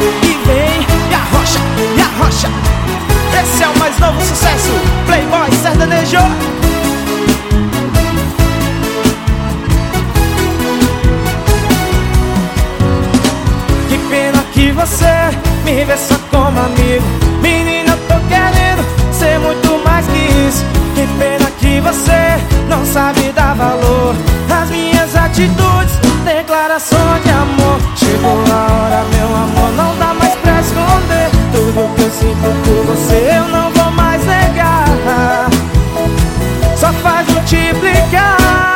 e vem e arrocha. Esse é o mais novo sucesso, Playboy sertanejo. Que pena que você me vê só como amigo. Menina, eu tô querendo ser muito mais que isso. Que pena que você não sabe dar valor às minhas atitudes, declarações de amor. Chegou a hora, meu amor, não dá mais pra esconder. Tudo que eu sinto por você eu não vou mais negar. Só faz multiplicar.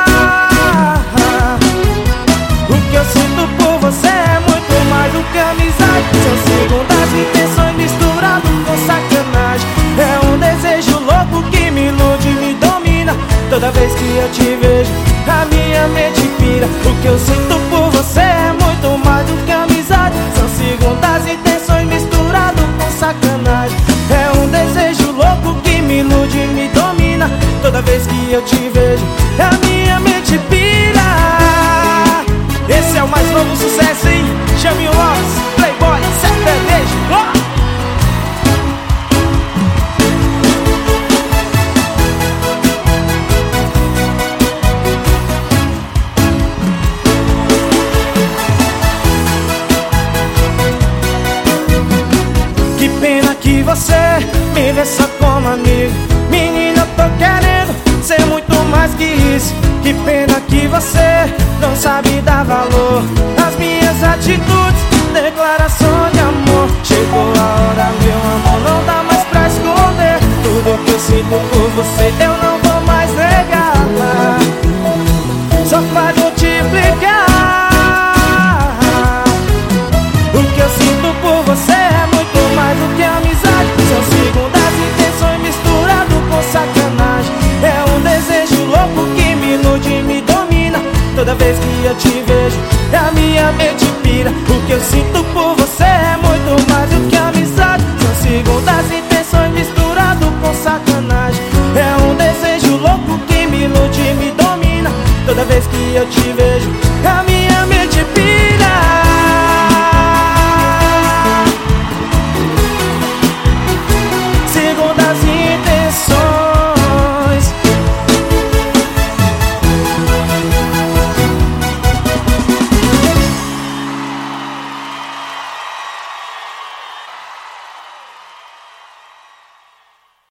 O que eu sinto por você é muito mais do que amizade. São segundas intenções misturado com sacanagem. É um desejo louco que me ilude e me domina. Toda vez que eu te vejo, a minha mente pira. O que eu sinto por você é muito mais do que amizade. São segundas intenções misturado com sacanagem. É um desejo louco que me ilude e me domina. Toda vez que eu te vejo, a minha mente pira. Esse é o mais novo sucesso, hein? Chame o Lopes, Playboy sertanejo. Oh! Que pena que você me vê só como amigo. Menina, eu tô querendo ser muito mais que isso. Que pena que você não sabe dar valor às minhas atitudes, declaração de amor. Chegou a hora, meu amor, não dá mais pra esconder. Tudo que eu sinto por você eu não vou mais negar. Só faz multiplicar. O que eu sinto por você é muito mais do que amizade. São segundas intenções misturado com sacanagem. É um desejo louco que me ilude e me domina. Toda vez que eu te vejo, a minha mente pira. O que eu sinto por você é muito mais